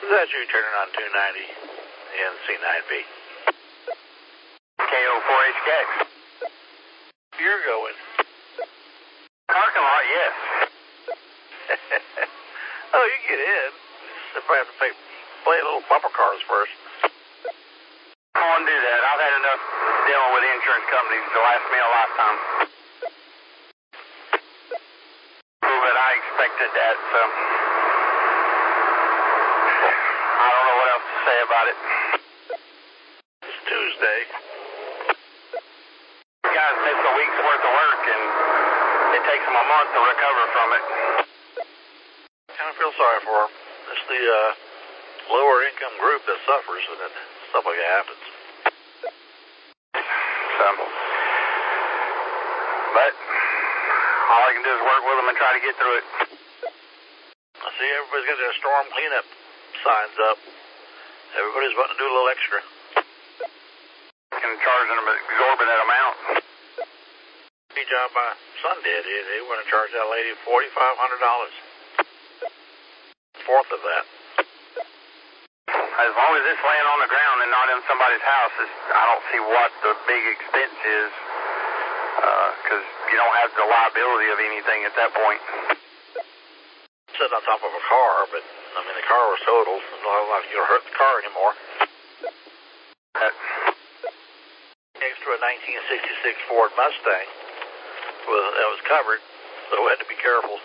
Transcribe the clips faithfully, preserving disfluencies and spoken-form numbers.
Is that you turning on two ninety N C nine B? K O four H K. You're going. Parking lot, yes. Oh, you get in. If I have to pay, play little bumper cars first. I won't do that. I've had enough dealing with insurance companies to last me a lifetime. But I expected that, so I don't know what else to say about it. It's Tuesday. You guys miss a week's worth of work, and it takes them a month to recover from it. I kind of feel sorry for them. It's the uh, lower income group that suffers when it, stuff like that happens. So, but all I can do is work with them and try to get through it. I see everybody's got their storm cleanup signs up. Everybody's wanting to do a little extra. And charging them an exorbitant amount. The job my son did, they, they want to charge that lady forty-five hundred dollars. Fourth of that. As long as it's laying on the ground and not in somebody's house, it's, I don't see what the big expense is, because uh, you don't have the liability of anything at that point. Sitting on top of a car, but I mean the car was totaled. It's not like you're gonna hurt the car anymore. That, Next to a nineteen sixty-six Ford Mustang, was that was covered, so we had to be careful.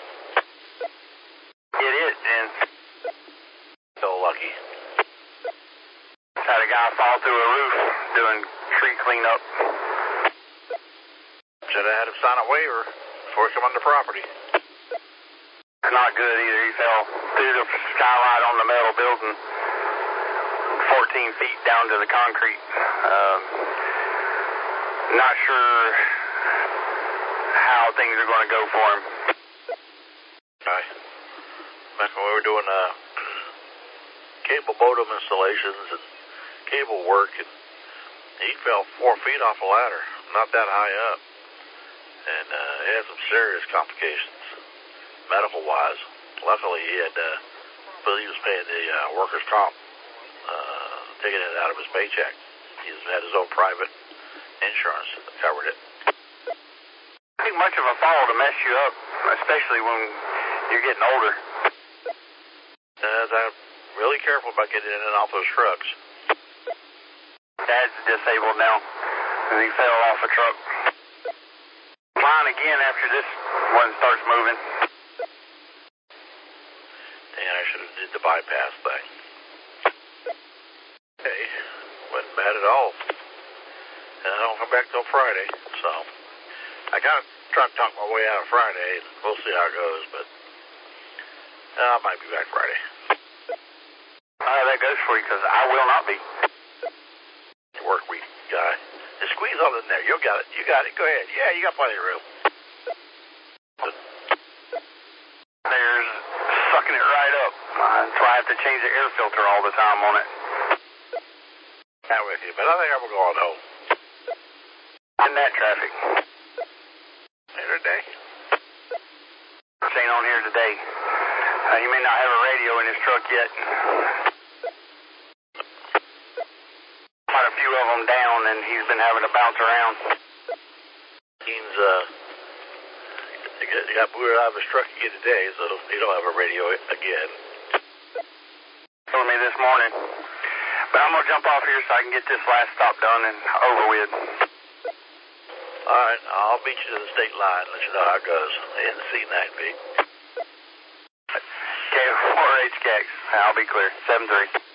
it is, and So lucky. had a guy fall through a roof doing tree cleanup. Should have had him sign a waiver before he come on the property. Not good either. He fell through the skylight on the metal building, fourteen feet down to the concrete. Um, not sure how things are going to go for him. Right. Back when we were doing uh, cable modem installations and cable work, and he fell four feet off a ladder, not that high up, and uh, he had some serious complications, medical-wise. Luckily, he had, uh, but he was paying the uh, workers' comp, uh, taking it out of his paycheck. He had his own private insurance that covered it. I think much of a fall to mess you up, especially when you're getting older. And I'm really careful about getting in and off those trucks. Dad's disabled now, and he fell off a truck. Mine again after this one starts moving. And I should have did the bypass thing. Hey, wasn't bad at all. And I don't come back till Friday, so I kind of try to talk my way out of Friday, and we'll see how it goes, but uh, I might be back Friday. Uh, that goes for you, because I will not be. Work week, guy. Just squeeze all in there. You got it. You got it. Go ahead. Yeah, you got plenty of room. There's sucking it right up. That's why I have to change the air filter all the time on it. Not with you, but I think I'm going home. In that traffic. Later today. Ain't on here today. Uh, he may not have a radio in his truck yet. Quite a few of them down, and he's been having to bounce around. He's, uh, he got, he got booted out of his truck again today, so he don't have a radio again. Told me this morning. But I'm going to jump off here so I can get this last stop done and over with. All right, I'll meet you to the state line, let you know how it goes. N C nine B. K four H K. I'll be clear. seven three.